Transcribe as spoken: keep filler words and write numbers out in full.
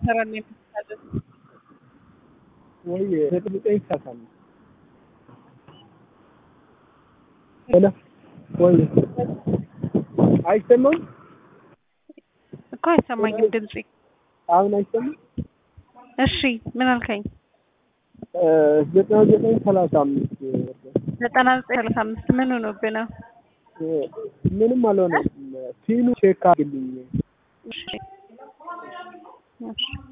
ሰራን የሚታደስ ወይ ዘጠኝ ይሳሳል ሄሎ ወይ አይሰማም እኮ አይሰማኝም ድምጽ አሁን አይሰማም እሺ ምን አልከኝ ዘጠና ዘጠኝ ሰላሳ አምስት ዘጠና ዘጠኝ ሰላሳ አምስት ምን ሆኖብህ ነው ምንም አልሆነም ፊኑ ቼክ አድርግልኝ እሺ እሺ